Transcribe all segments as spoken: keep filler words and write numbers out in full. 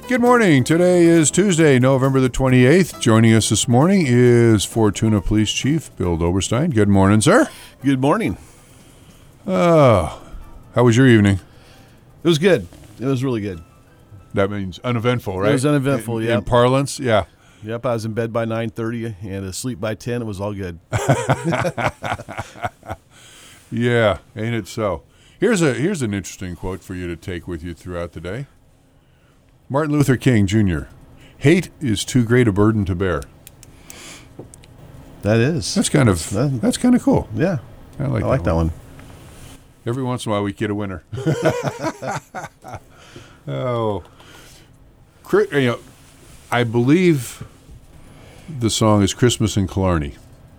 Good morning. Today is Tuesday, November the twenty-eighth. Joining us this morning is Fortuna Police Chief Bill Doberstein. Good morning, sir. Good morning. Oh, how was your evening? It was good. It was really good. That means uneventful, right? It was uneventful, yeah. yeah. In parlance, yeah. Yep, I was in bed by nine thirty and asleep by ten. It was all good. Yeah, ain't it so? Here's a here's an interesting quote for you to take with you throughout the day. Martin Luther King Junior Hate is too great a burden to bear. That is. That's kind of That- that's kind of cool. Yeah, I like, I like that one. Every once in a while we get a winner. Oh, Cri- you know, I believe the song is Christmas in Killarney.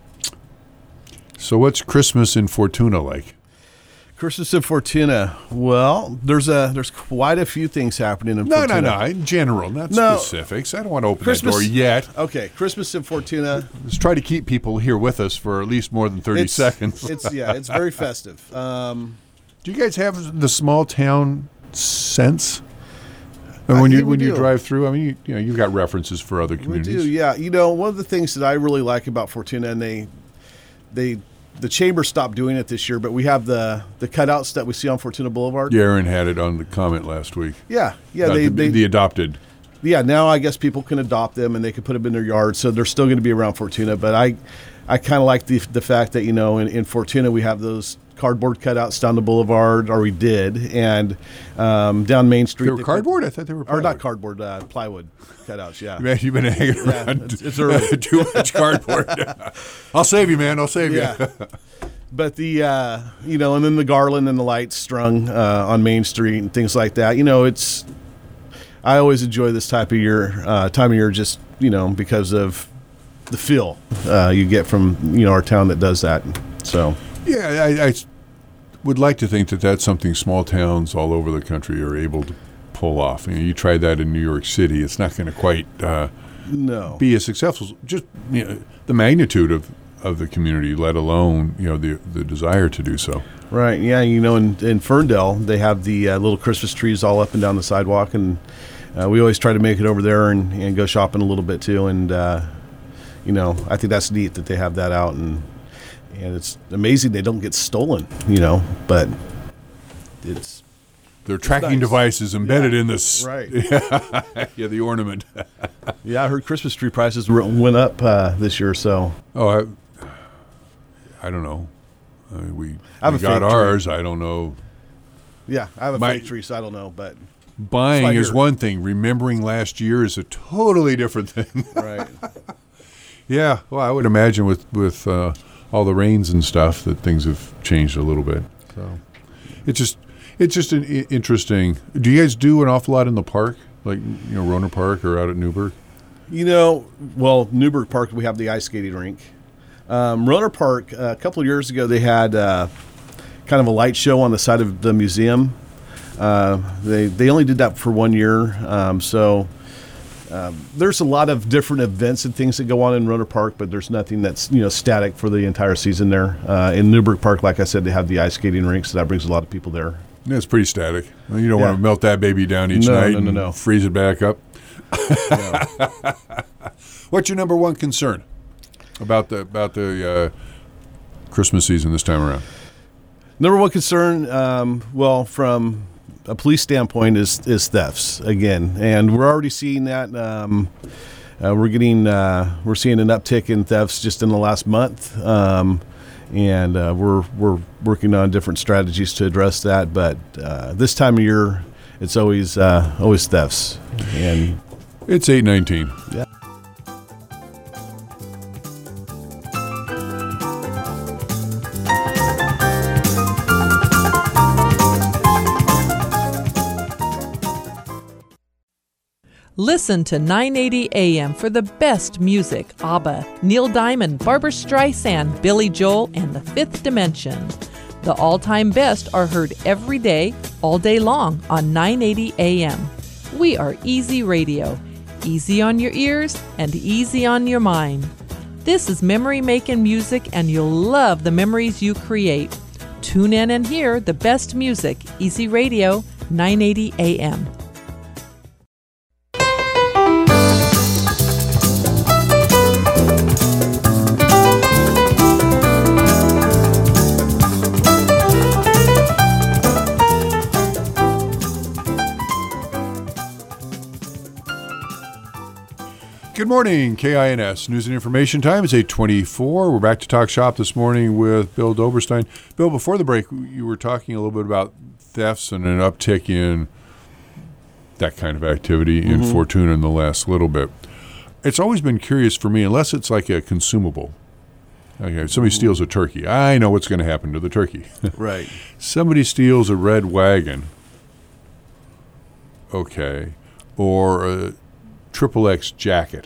So what's Christmas in Fortuna like? Christmas in Fortuna. Well, there's a there's quite a few things happening in No, Fortuna. no, no. In general, not No. specifics. I don't want to open Christmas- that door yet. Okay, Christmas in Fortuna. Let's try to keep people here with us for at least more than thirty It's, seconds. it's yeah, it's very festive. Um, Do you guys have the small town sense? And I when you think we when you do. drive through, I mean, you, you know, you've got references for other we communities. do, yeah. You know, one of the things that I really like about Fortuna, and they they the chamber stopped doing it this year, but we have the the cutouts that we see on Fortuna Boulevard. Yeah, Aaron had it on the comment last week. Yeah, yeah. about They, the, they the adopted. yeah. Now I guess people can adopt them and they can put them in their yard, so they're still going to be around Fortuna. But I I kind of like the the fact that you know in, in Fortuna we have those cardboard cutouts down the boulevard, or we did, and um, down Main Street. They were they put- cardboard? I thought they were or plywood. not cardboard, uh, plywood cutouts. Yeah. Man, you've been hanging Yeah, around it's- it's early. too much cardboard. I'll save you, man. I'll save Yeah. you. But the, uh, you know, and then the garland and the lights strung uh, on Main Street and things like that. You know, it's, I always enjoy this type of year, uh, time of year just, you know, because of the feel uh, you get from, you know, our town that does that. So, Yeah, I, I would like to think that that's something small towns all over the country are able to pull off. You know, you try that in New York City, it's not going to quite uh, no. be as successful. Just you know, the magnitude of, of the community, let alone you know the the desire to do so. Right. Yeah. You know, in, in Ferndale, they have the uh, little Christmas trees all up and down the sidewalk. And uh, we always try to make it over there and, and go shopping a little bit too. And, uh, you know, I think that's neat that they have that out. And, and it's amazing they don't get stolen, you know, but it's There are tracking nice. devices embedded Yeah. in this. right. Yeah, the ornament. Yeah, I heard Christmas tree prices were- went up uh, this year, so Oh, I, I don't know. I mean, we, I have we a got fake tree. ours. I don't know. yeah, I have a My- fake tree, so I don't know, but Buying It's is like one thing. Remembering last year is a totally different thing. right. Yeah, well, I would imagine with with uh, all the rains and stuff that things have changed a little bit. So it's just it's just an I- interesting. Do you guys do an awful lot in the park, like you know Roner Park or out at Newburgh? You know, well, Newburgh Park, we have the ice skating rink. Um, Roner Park, uh, a couple of years ago, they had uh, kind of a light show on the side of the museum. Uh, they they only did that for one year, um, so. Um, there's a lot of different events and things that go on in Roner Park, but there's nothing that's you know static for the entire season there. Uh, in Newburgh Park, like I said, they have the ice skating rink, so that brings a lot of people there. Yeah, it's pretty static. Well, you don't Yeah. want to melt that baby down each No, night no, no, and no. freeze it back up. Yeah. What's your number one concern about the about the uh, Christmas season this time around? Number one concern, um, well, from a police standpoint, is is thefts again, and we're already seeing that. Um, uh, we're getting uh, we're seeing an uptick in thefts just in the last month, um, and uh, we're we're working on different strategies to address that. But uh, this time of year, it's always uh, always thefts, and It's eight nineteen. yeah. Listen to nine eighty A M for the best music. ABBA, Neil Diamond, Barbra Streisand, Billy Joel, and The Fifth Dimension. The all-time best are heard every day, all day long on nine eighty A M. We are Easy Radio. Easy on your ears and easy on your mind. This is memory-making music, and you'll love the memories you create. Tune in and hear the best music. Easy Radio, nine eighty A M. morning, K I N S News and Information Time. It's eight twenty-four. We're back to Talk Shop this morning with Bill Doberstein. Bill, before the break, you were talking a little bit about thefts and an uptick in that kind of activity in mm-hmm. Fortuna in the last little bit. It's always been curious for me, unless it's like a consumable. Okay, somebody steals a turkey. I know what's going to happen to the turkey. Right. Somebody steals a red wagon. Okay. Or a triple X jacket.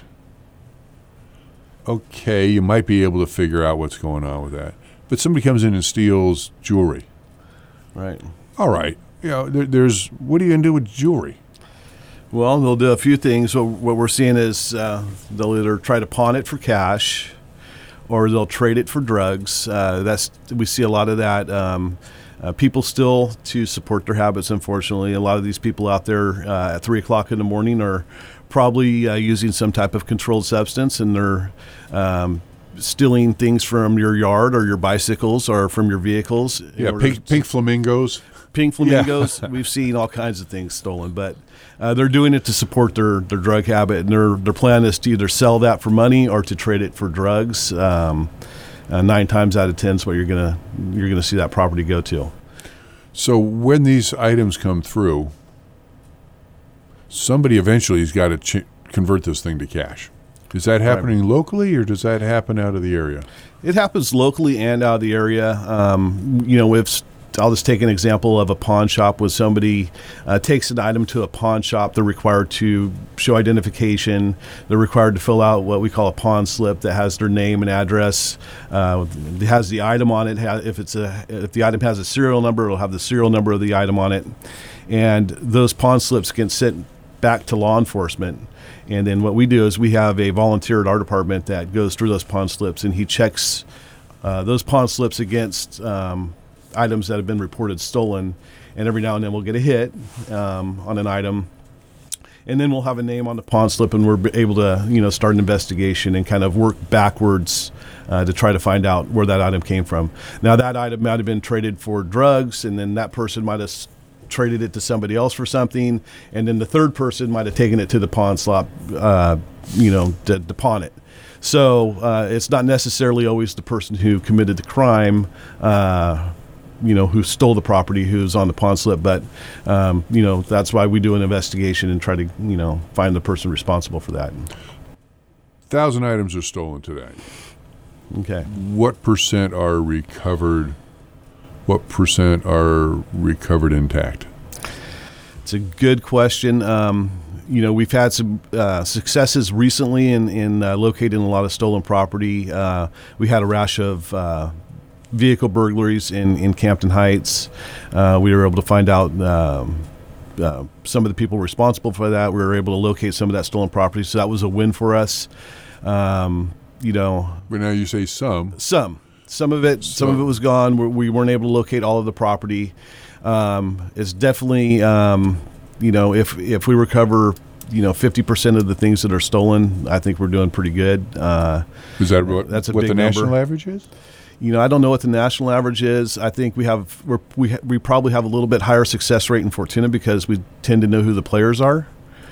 Okay, you might be able to figure out what's going on with that. But somebody comes in and steals jewelry. Right. All right. You know, there, there's, what are you going to do with jewelry? Well, they'll do a few things. What, what we're seeing is uh, they'll either try to pawn it for cash, or they'll trade it for drugs. Uh, that's we see a lot of that. Um, uh, people still, to support their habits, unfortunately, a lot of these people out there uh, at three o'clock in the morning are probably uh, using some type of controlled substance, and they're um, stealing things from your yard or your bicycles or from your vehicles. Yeah, pink, pink flamingos. Pink flamingos. Yeah. We've seen all kinds of things stolen, but uh, they're doing it to support their, their drug habit, and their their plan is to either sell that for money or to trade it for drugs. Um, uh, nine times out of ten is what you're gonna you're gonna see that property go to. So when these items come through, somebody eventually has got to ch- convert this thing to cash. Is that happening right. locally, or does that happen out of the area? It happens locally and out of the area. Um, you know, if I'll just take an example of a pawn shop where somebody uh, takes an item to a pawn shop. They're required to show identification. They're required to fill out what we call a pawn slip that has their name and address. Uh, it has the item on it. If it's a if the item has a serial number, it'll have the serial number of the item on it. And those pawn slips get sent back to law enforcement. And then what we do is we have a volunteer at our department that goes through those pawn slips, and he checks uh, those pawn slips against um, items that have been reported stolen, and every now and then we'll get a hit um, on an item, and then we'll have a name on the pawn slip, and we're able to, you know, start an investigation and kind of work backwards uh, to try to find out where that item came from. Now, that item might have been traded for drugs, and then that person might have s- traded it to somebody else for something, and then the third person might have taken it to the pawn shop, uh, you know, to, to pawn it. So uh, it's not necessarily always the person who committed the crime, uh, you know, who stole the property, who's on the pawn slip, but, um, you know, that's why we do an investigation and try to, you know, find the person responsible for that. Thousand items are stolen today. Okay. What percent are recovered? What percent are recovered intact? It's a good question. Um, you know, we've had some uh, successes recently in, in uh, locating a lot of stolen property. Uh, we had a rash of uh, vehicle burglaries in, in Campton Heights. Uh, we were able to find out um, uh, some of the people responsible for that. We were able to locate some of that stolen property, so that was a win for us. Um, you know, but now you say some. Some. Some of it, some, some of it was gone. We, we weren't able to locate all of the property. Um, it's definitely, um, you know, if if we recover, you know, fifty percent of the things that are stolen, I think we're doing pretty good. Uh, is that what, that's a what big the national number. average is? You know, I don't know what the national average is. I think we have we're, we ha- we probably have a little bit higher success rate in Fortuna because we tend to know who the players are.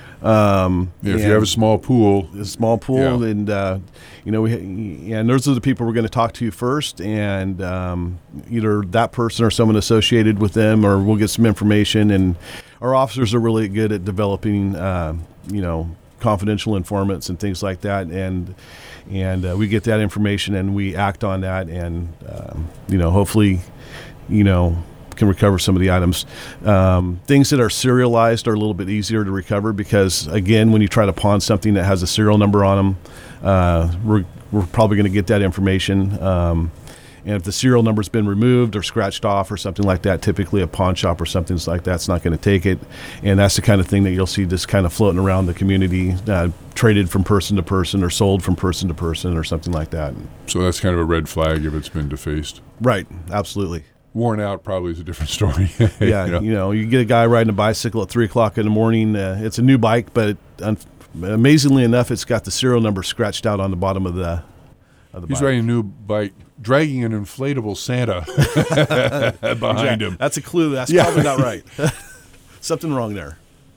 Um, yeah, if you have a small pool, a small pool, yeah. and uh, you know, we and those are the people we're going to talk to first, and um, either that person or someone associated with them, or we'll get some information. And our officers are really good at developing, uh, you know, confidential informants and things like that, and and uh, we get that information and we act on that, and um, you know, hopefully, you know, can recover some of the items. Um, things that are serialized are a little bit easier to recover because, again, when you try to pawn something that has a serial number on them, uh, we're, we're probably going to get that information. Um, and if the serial number's been removed or scratched off or something like that, typically a pawn shop or something like that's not going to take it. And that's the kind of thing that you'll see just kind of floating around the community, uh, traded from person to person or sold from person to person or something like that. So that's kind of a red flag if it's been defaced. Right, absolutely. Worn out probably is a different story. Yeah, you know? you know, you get a guy riding a bicycle at three o'clock in the morning. Uh, it's a new bike, but un- amazingly enough, it's got the serial number scratched out on the bottom of the of the He's bike. riding a new bike, dragging an inflatable Santa behind exactly. him. That's a clue. That's yeah. probably not right. Something wrong there.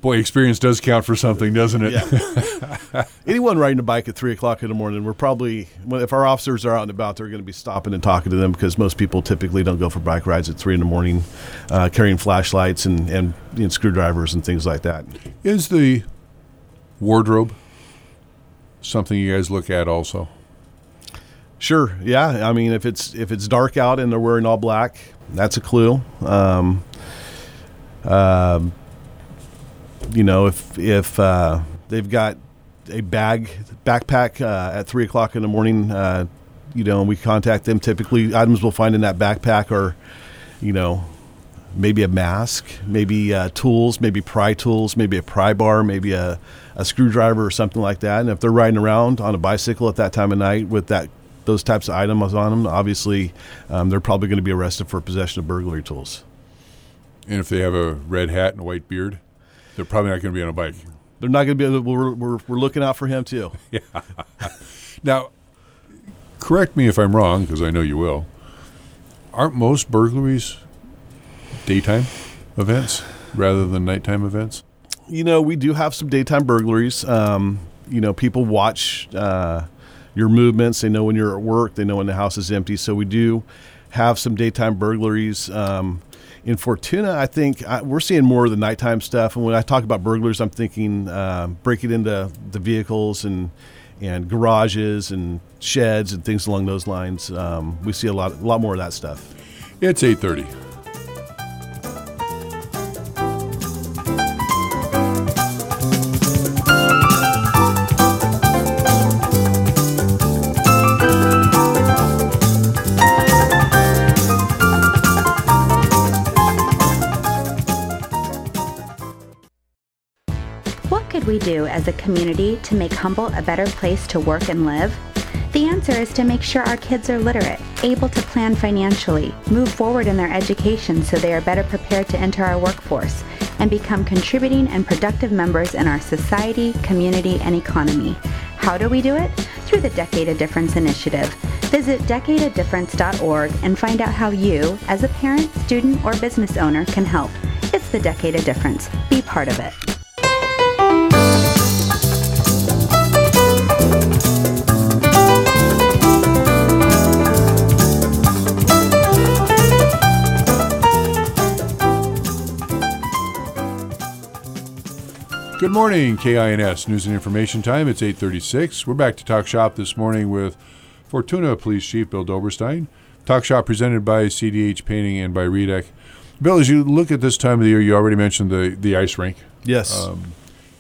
Boy, experience does count for something, doesn't it? Yeah. Anyone riding a bike at three o'clock in the morning, we're probably, well, if our officers are out and about, they're going to be stopping and talking to them, because most people typically don't go for bike rides at three in the morning, uh, carrying flashlights and, and you know, screwdrivers and things like that. Is the wardrobe something you guys look at also? Sure. Yeah. I mean, if it's if it's dark out and they're wearing all black, that's a clue. Um, um, you know, if if uh, they've got a bag backpack uh, at three o'clock in the morning, uh, you know, and we contact them. Typically, items we'll find in that backpack are, you know, maybe a mask, maybe uh, tools, maybe pry tools, maybe a pry bar, maybe a, a screwdriver or something like that. And if they're riding around on a bicycle at that time of night with that those types of items on them, obviously um, they're probably going to be arrested for possession of burglary tools. And if they have a red hat and a white beard, they're probably not going to be on a bike. They're not going to be able to, we're, we're, we're looking out for him too. Yeah. Now, correct me if I'm wrong, because I know you will. Aren't most burglaries daytime events rather than nighttime events? You know, we do have some daytime burglaries. Um, you know, people watch uh, your movements. They know when you're at work. They know when the house is empty. So we do have some daytime burglaries. Um, in Fortuna, I think I, we're seeing more of the nighttime stuff. And when I talk about burglars, I'm thinking uh, breaking into the vehicles and and garages and sheds and things along those lines. Um, we see a lot, a lot more of that stuff. It's eight thirty. We do as a community to make Humboldt a better place to work and live? The answer is to make sure our kids are literate, able to plan financially, move forward in their education so they are better prepared to enter our workforce, and become contributing and productive members in our society, community, and economy. How do we do it? Through the Decade of Difference initiative. Visit decade of difference dot org and find out how you, as a parent, student, or business owner, can help. It's the Decade of Difference. Be part of it. Good morning, K I N S News and Information Time. It's eight thirty-six. We're back to Talk Shop this morning with Fortuna Police Chief Bill Doberstein. Talk Shop presented by C D H Painting and by Redec. Bill, as you look at this time of the year, you already mentioned the, the ice rink. Yes. Um,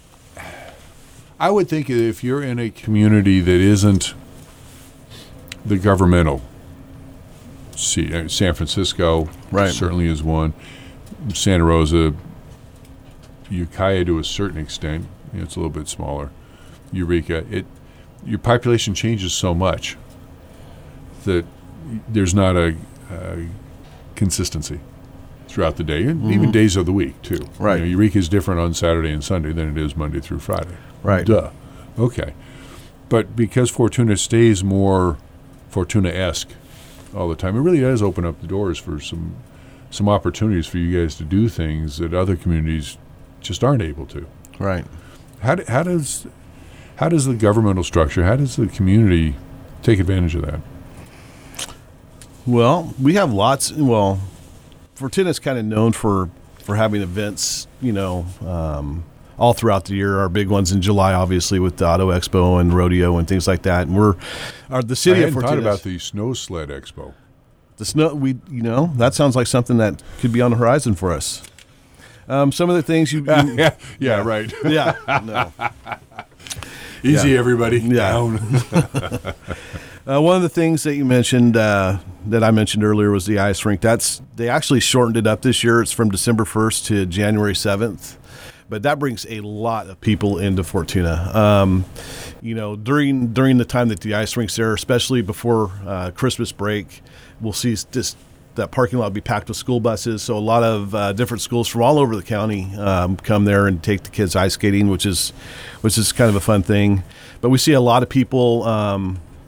I would think if you're in a community that isn't the governmental, see, San Francisco right. certainly is one, Santa Rosa, Ukiah to a certain extent, you know, it's a little bit smaller. Eureka, it your population changes so much that there's not a, a consistency throughout the day, and mm-hmm. even days of the week too. Right. You know, Eureka is different on Saturday and Sunday than it is Monday through Friday. Right. Duh. Okay. But because Fortuna stays more Fortuna-esque all the time, it really does open up the doors for some some opportunities for you guys to do things that other communities just aren't able to. Right. How, do, how does how does the governmental structure, how does the community take advantage of that? Well, we have lots. Well, Fortuna's kind of known for, for having events, you know, um, all throughout the year. Our big ones in July, obviously, with the Auto Expo and rodeo and things like that. And we're our the city I of Fortuna. I hadn't thought about the snow sled expo. The snow, we you know, that sounds like something that could be on the horizon for us. Um, some of the things you, you yeah, yeah, yeah, right. Yeah, no. Easy, yeah. everybody. Yeah. Down. uh, one of the things that you mentioned, uh, that I mentioned earlier, was the ice rink. That's they actually shortened it up this year. It's from December first to January seventh, but that brings a lot of people into Fortuna. Um, you know, during during the time that the ice rink's there, especially before uh, Christmas break, we'll see just that parking lot will be packed with school buses. So a lot of uh, different schools from all over the county um, come there and take the kids ice skating, which is which is kind of a fun thing. But we see a lot of people um,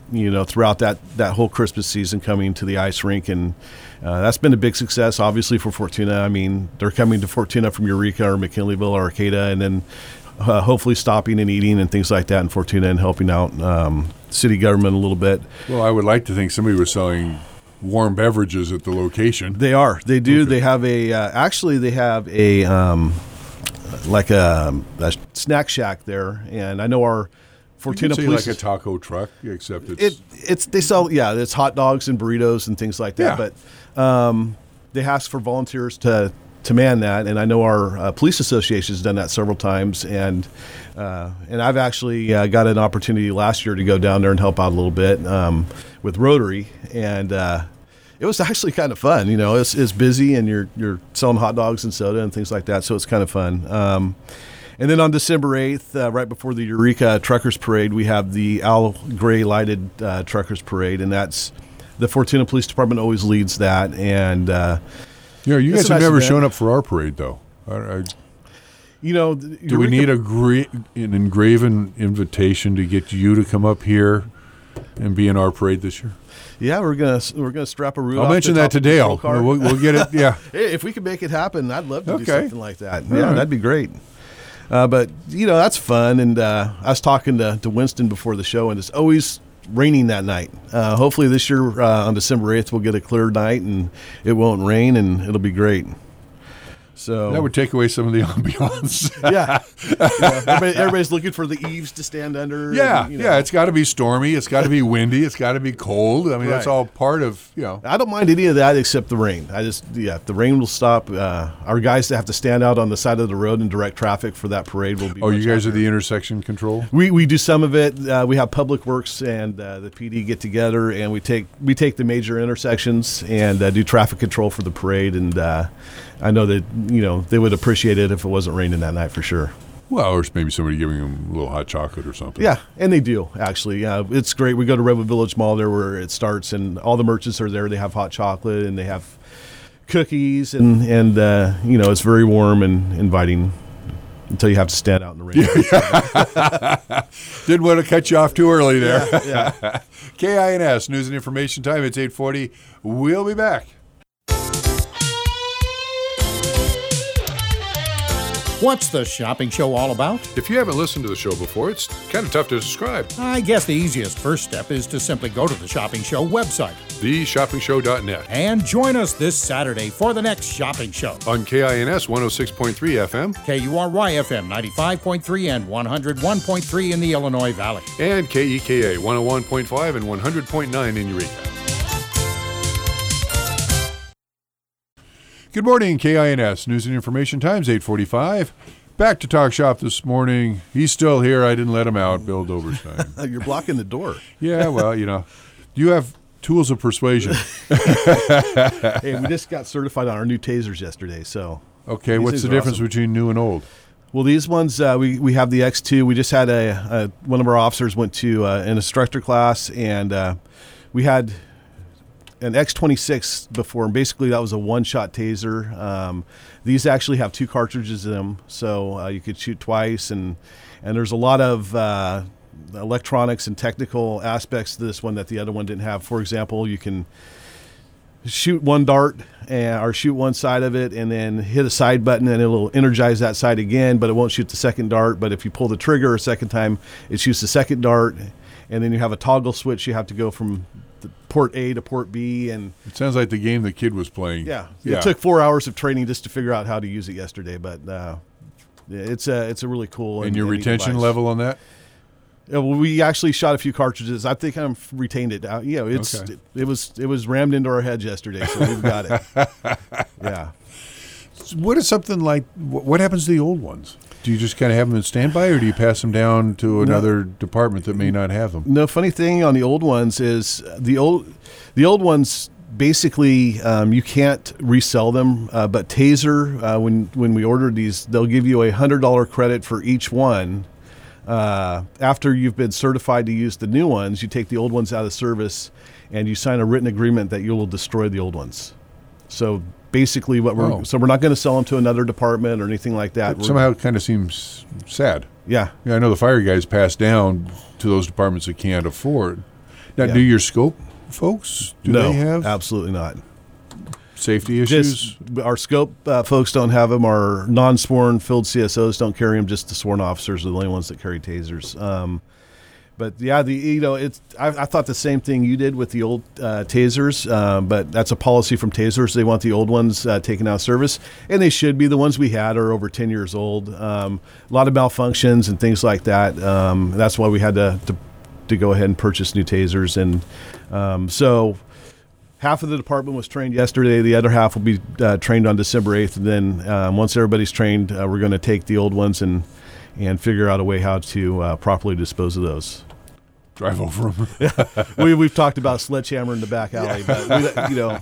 you know, throughout that, that whole Christmas season coming to the ice rink. And uh, that's been a big success, obviously, for Fortuna. I mean, they're coming to Fortuna from Eureka or McKinleyville or Arcata, and then uh, hopefully stopping and eating and things like that in Fortuna and helping out um, city government a little bit. Well, I would like to think somebody was selling warm beverages at the location. They are. They do. Okay. They have a, uh, actually, they have a, um, like a, a snack shack there. And I know our Fortuna you could say Police. like a taco truck, except it's. It, it's, they sell, yeah, it's hot dogs and burritos and things like that. Yeah. But um, they ask for volunteers to, to man that. And I know our uh, police association has done that several times. And, uh, and I've actually uh, got an opportunity last year to go down there and help out a little bit um, with Rotary. And, uh, it was actually kind of fun. You know, it's, it's busy and you're, you're selling hot dogs and soda and things like that. So it's kind of fun. Um, and then on December eighth, uh, right before the Eureka Truckers Parade, we have the Al Gray Lighted uh, Truckers Parade. And that's the Fortuna Police Department always leads that. And, uh, you know, you it's guys a have nice never event. shown up for our parade, though. I, I, you know, do we need a gra- an engraven invitation to get you to come up here and be in our parade this year? Yeah, we're gonna we're gonna strap a root. I'll off mention the that top to of the Dale. patrol car. We'll, we'll get it. Yeah. Hey, if we can make it happen, I'd love to do Okay. something like that. All Yeah, right. that'd be great. Uh, but you know, that's fun. And uh, I was talking to, to Winston before the show, and it's always raining that night. Uh, hopefully this year uh, on December eighth, we'll get a clear night and it won't rain, and it'll be great. So That would take away some of the ambiance. yeah, You know, everybody, everybody's looking for the eaves to stand under. yeah, and, you know. yeah. It's got to be stormy. It's got to be windy. It's got to be cold. I mean, that's Right. all part of, you know. I don't mind any of that except the rain. I just, yeah, if the rain will stop. Uh, our guys that have to stand out on the side of the road and direct traffic for that parade will be. Oh, much you guys are happier. the intersection control? We we do some of it. Uh, we have Public Works and uh, the P D get together, and we take we take the major intersections and uh, do traffic control for the parade. And uh, I know that you know they would appreciate it if it wasn't raining that night for sure. Well, or maybe somebody giving them a little hot chocolate or something. Yeah, and they do actually. Yeah, it's great. We go to Redwood Village Mall there where it starts, and all the merchants are there. They have hot chocolate and they have cookies, and and uh, you know it's very warm and inviting until you have to stand out in the rain. Didn't want to cut you off too early there. Yeah, yeah. K I N S, News and Information Time. It's eight forty. We'll be back. What's the shopping show all about? If you haven't listened to the show before, it's kind of tough to describe. I guess the easiest first step is to simply go to the Shopping Show website the shopping show dot net. and join us this Saturday for the next shopping show. On K I N S one oh six point three F M K U R Y F M ninety-five point three and one oh one point three in the Illinois Valley. and K E K A one oh one point five and one hundred point nine in Eureka. Good morning, K I N S News and Information Times, eight forty-five. Back to Talk Shop this morning. He's still here. I didn't let him out, Bill Doberstein. You're blocking the door. Yeah, well, you know, you have tools of persuasion. Hey, we just got certified on our new tasers yesterday, so. Okay, These what's things the are difference awesome. between new and old? Well, these ones, uh, we, we have the X two. We just had a, a one of our officers went to uh, an instructor class, and uh, we had an X twenty-six before, and basically that was a one-shot taser. Um, these actually have two cartridges in them, so uh, you could shoot twice, and, and there's a lot of uh, electronics and technical aspects to this one that the other one didn't have. For example, you can shoot one dart and, or shoot one side of it and then hit a side button and it'll energize that side again, but it won't shoot the second dart. But if you pull the trigger a second time, it shoots the second dart, and then you have a toggle switch. You have to go from the port A to port B, and It sounds like the game the kid was playing. yeah, yeah. it took four hours of training just to figure out how to use it yesterday. But uh, it's a it's a really cool And your neat retention device. level on that? Yeah, well, we actually shot a few cartridges. I think I've retained it. Uh, you know, it's Okay. it, it was it was rammed into our heads yesterday, so we've got it. Yeah. What is something like, wh- what happens to the old ones? Do you just kind of have them in standby, or do you pass them down to another department that may not have them? No, funny thing on the old ones is the old the old ones basically um, you can't resell them. Uh, but Taser, uh, when when we ordered these, they'll give you a hundred dollar credit for each one. Uh, after you've been certified to use the new ones, you take the old ones out of service, and you sign a written agreement that you will destroy the old ones. So basically, what we're Oh. so we're not going to sell them to another department or anything like that. It We're- somehow kind of seems sad. yeah. Yeah, I know the fire guys pass down to those departments that can't afford. Now, Yeah. do your scope folks, do no, they have absolutely not. safety issues? Just our scope uh, folks don't have them. Our non-sworn field C S Os don't carry them. Just the sworn officers are the only ones that carry tasers. Um, but yeah, the you know it's I, I thought the same thing you did with the old uh, tasers. Um, but that's a policy from Tasers. They want the old ones uh, taken out of service, and they should be. The ones we had are over ten years old. Um, a lot of malfunctions and things like that. Um, that's why we had to, to to go ahead and purchase new tasers. And um, so. Half of the department was trained yesterday. The other half will be uh, trained on December eighth. And then um, once everybody's trained, uh, we're going to take the old ones and and figure out a way how to uh, properly dispose of those. Drive over them. we, we've talked about sledgehammer in the back alley, but we, you know,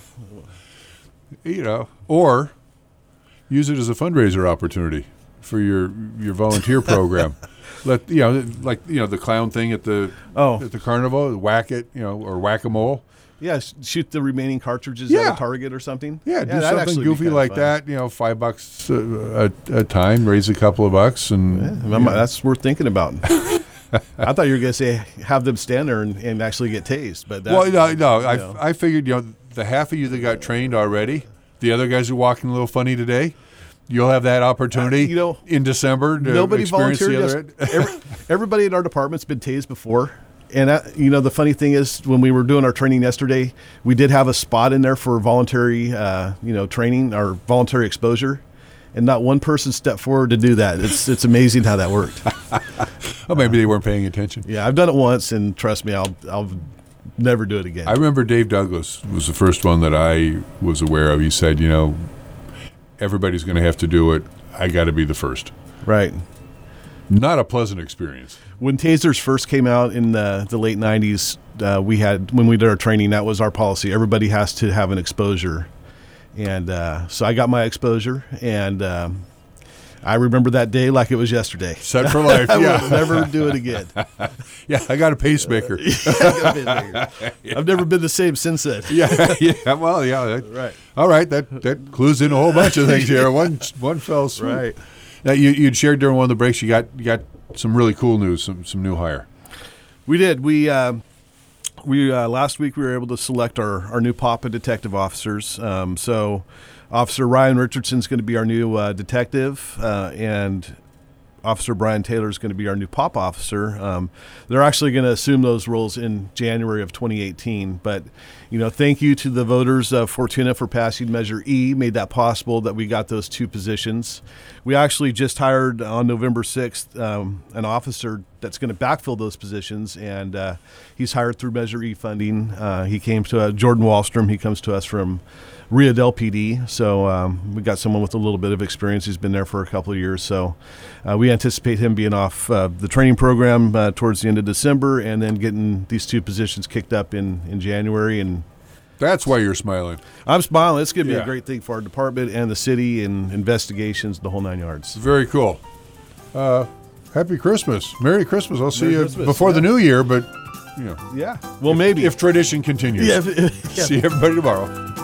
You know, or use it as a fundraiser opportunity for your your volunteer program. Let you know, like you know, the clown thing at the Oh. at the carnival, whack it, you know, or whack a mole. yeah, sh- shoot the remaining cartridges Yeah. at a target or something. Yeah, do that'd something actually be goofy kinda like fun. that. You know, five bucks a, a, a time, raise a couple of bucks, and Yeah, I'm- that's worth thinking about. I thought you were going to say have them stand there and, and actually get tased, but that, well, no, no, you I, know. I figured you know the half of you that got trained already, the other guys are walking a little funny today. You'll have that opportunity, Uh, you know, in December to Nobody experience volunteered. the Yes. other end. Every, everybody in our department's been tased before. And, that, you know, the funny thing is when we were doing our training yesterday, we did have a spot in there for voluntary, uh, you know, training or voluntary exposure. And not one person stepped forward to do that. It's it's amazing how that worked. Oh, maybe they weren't paying attention. Yeah, I've done it once, and trust me, I'll I'll never do it again. I remember Dave Douglas was the first one that I was aware of. He said, you know, everybody's going to have to do it. I got to be the first. Right. Not a pleasant experience. When tasers first came out in the, the late nineties, uh, we had when we did our training, that was our policy. Everybody has to have an exposure, and uh, so I got my exposure, and um, I remember that day like it was yesterday. Set for life. I Yeah. will never do it again. Yeah, I got a pacemaker. I've never been the same since then. yeah, yeah. Well, yeah. That, Right. All right. That that clues in a whole bunch of things here. One one fell swoop. Right. Now you you'd shared during one of the breaks. You got you got some really cool news. Some some new hire. We did. We uh, we uh, last week we were able to select our, our new P O P A detective officers. Um, so, Officer Ryan Richardson is going to be our new uh, detective, uh, and Officer Brian Taylor is going to be our new P O P officer. Um, they're actually going to assume those roles in January of twenty eighteen. But, you know, thank you to the voters of Fortuna for passing Measure E, made that possible that we got those two positions. We actually just hired on November sixth um, an officer that's going to backfill those positions, and uh, he's hired through Measure E funding. Uh, he came to uh, Jordan Wallstrom. He comes to us from Riadel P D, so um, we got someone with a little bit of experience. He's been there for a couple of years, so uh, we anticipate him being off uh, the training program uh, towards the end of December, and then getting these two positions kicked up in, in January. And That's why you're smiling. I'm smiling. It's going to be Yeah. a great thing for our department and the city and investigations, the whole nine yards. Very cool. Uh, happy Christmas. Merry Christmas. I'll see Merry you Christmas, before the yeah. new year, but you know, Yeah. Well, maybe. if tradition continues. Yeah, if- yeah. See everybody tomorrow.